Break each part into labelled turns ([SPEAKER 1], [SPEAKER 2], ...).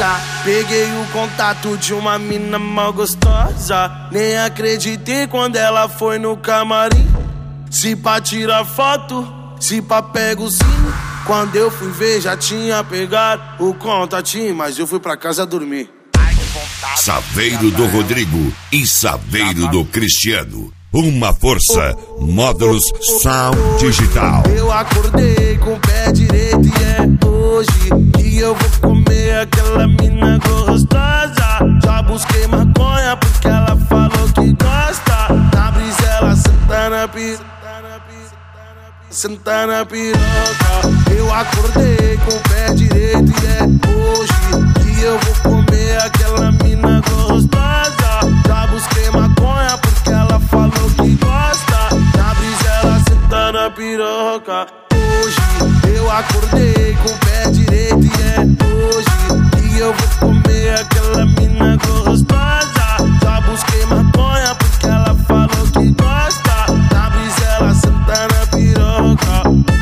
[SPEAKER 1] Nossa, peguei o contato de uma mina mal gostosa. Nem acreditei quando ela foi no camarim. Se pá tira foto, se pá pega o sino. Quando eu fui ver já tinha pegado o contatinho, mas eu fui pra casa dormir.
[SPEAKER 2] Saveiro do Rodrigo e Saveiro do Cristiano. Uma força, Módulos Sound Digital.
[SPEAKER 1] Eu acordei com o pé direito e é hoje que eu vou comer aquela mina gostosa. Já busquei maconha porque ela falou que gosta. Na brisa ela senta na piroca, senta na piroca. Eu acordei com o pé direito e é hoje que eu vou comer aquela mina gostosa. Já busquei maconha porque ela falou que gosta. Na brisa ela senta na piroca. Hoje eu acordei com o pé direito e é hoje que eu vou comer aquela mina gostosa. Já busquei maconha porque ela falou que gosta. Na brisa ela senta na piroca.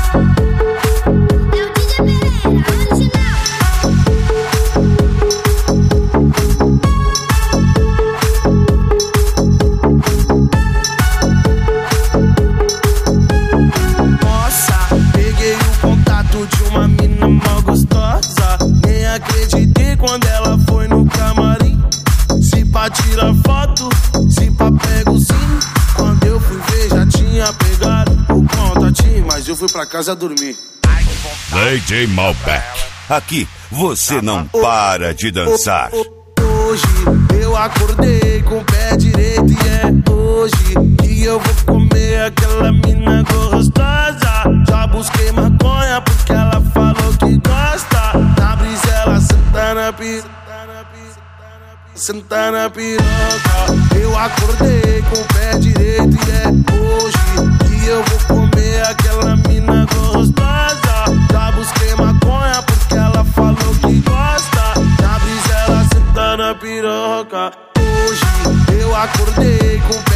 [SPEAKER 1] De uma mina mal gostosa. Nem acreditei quando ela foi no camarim. Se pá tira foto, se pá pega o sino. Quando eu fui ver já tinha pegado o contatinho, mas eu fui pra casa dormir.
[SPEAKER 2] DJ Malbec, aqui você não para de dançar.
[SPEAKER 1] Hoje eu acordei com o pé direito e é hoje que eu vou comer aquela mina gostosa. Já busquei maconha porque ela falou que gosta. Na brisa ela senta na piroca, senta na piroca. Eu acordei com o pé direito e é hoje que eu vou comer aquela mina gostosa. Já busquei maconha porque ela falou que gosta. Na brisa ela senta na piroca. Hoje eu acordei com